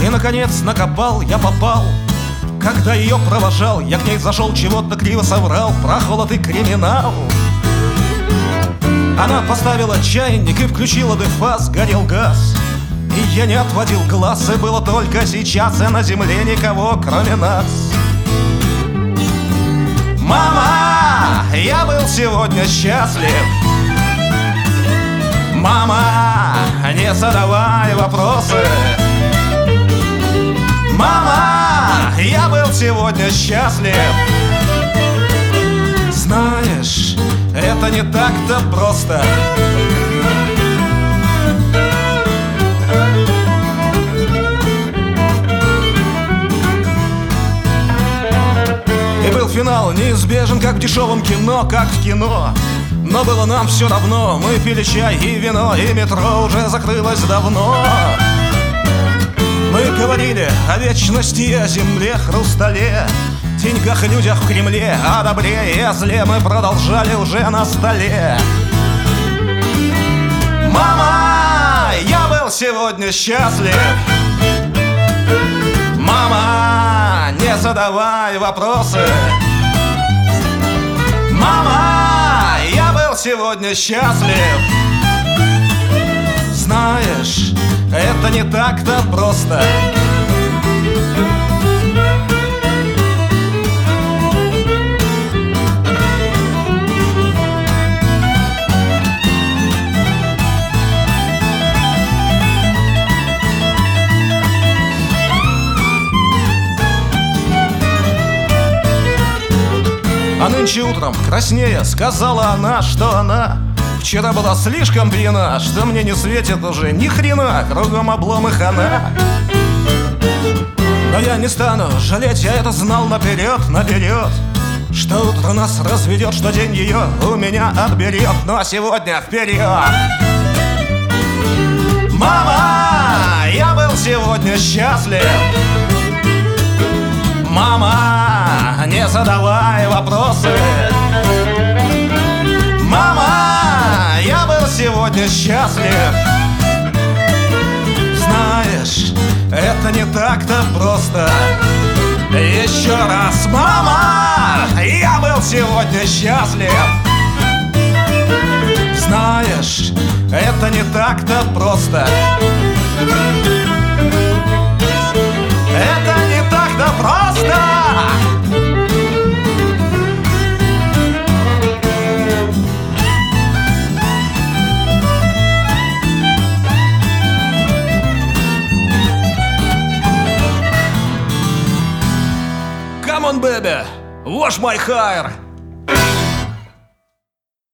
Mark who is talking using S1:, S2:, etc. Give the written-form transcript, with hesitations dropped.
S1: И, наконец, на кабал я попал. Когда ее провожал, я к ней зашел, чего-то криво соврал про холод и криминал. Она поставила чайник и включила дефаз, горел газ. И я не отводил глаз, и было только сейчас, и на земле никого, кроме нас. Мама, я был сегодня счастлив. Мама, не задавай вопросы. Мама, я был сегодня счастлив. Знаешь, это не так-то просто. И был финал неизбежен, как в дешевом кино, как в кино. Но было нам все равно, мы пили чай и вино, и метро уже закрылось давно. Мы говорили о вечности и о земле, хрустале, деньгах и людях в Кремле, о добре и о зле мы продолжали уже на столе. Мама, я был сегодня счастлив. Мама, не задавай вопросы. Мама, я был сегодня счастлив. Знаешь, это не так-то просто. А нынче утром, краснея, сказала она, что она вчера была слишком пьяна, что мне не светит уже ни хрена, кругом облом и хана. Но я не стану жалеть, я это знал наперед, что утро нас разведет, что день ее у меня отберет. Ну а сегодня вперед! Мама, я был сегодня счастлив. Мама, не задавай вопросы. Мама, я был сегодня счастлив. Знаешь, это не так-то просто. Еще раз, мама, я был сегодня счастлив. Знаешь, это не так-то просто. Это не так-то просто. Come on, baby, wash my hair.